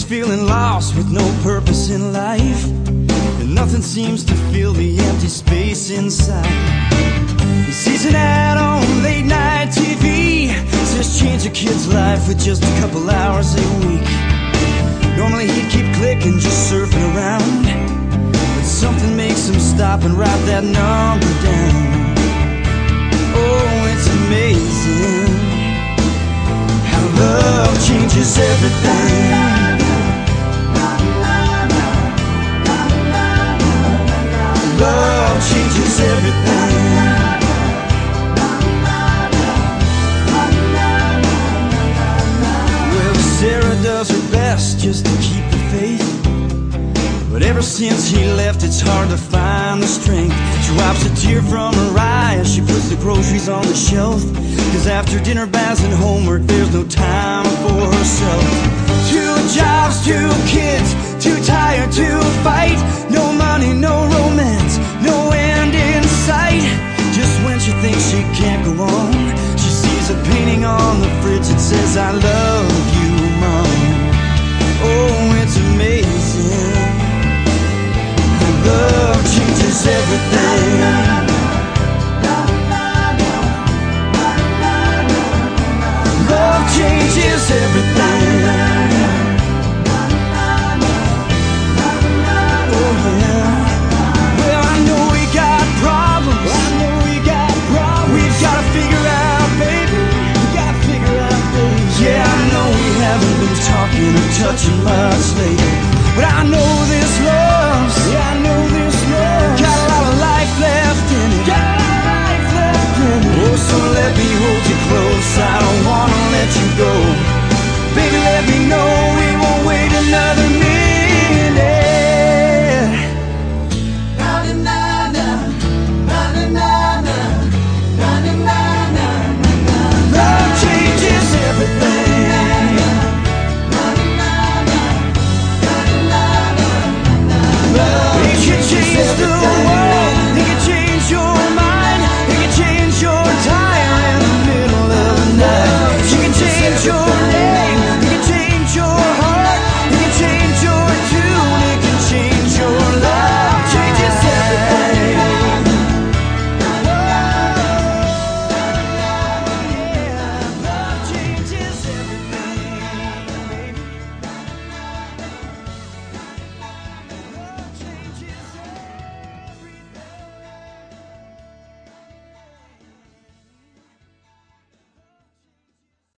feeling lost with no purpose in life, and nothing seems to fill the empty space inside. He sees an ad on late night TV, says change a kid's life with just a couple hours a week. Normally he'd keep clicking, just surfing around, but something makes him stop and write that number down. Oh, it's amazing how love changes everything. Love changes everything. Well, Sarah does her best just to keep the faith, but ever since he left, it's hard to find the strength. She wipes a tear from her eye as she puts the groceries on the shelf, 'cause after dinner baths and homework, there's no time for herself. 2 jobs, 2 kids, too tired to fight. No money, no romance, no end in sight. Just when she thinks she can't go on, she sees a painting on the fridge that says, I love you, Mom. Oh, it's amazing. Love changes everything. Love changes everything. Oh yeah. Well, I know we got problems. We've gotta figure out, baby. Yeah, I know we haven't been talking or touching much lately, but I know this love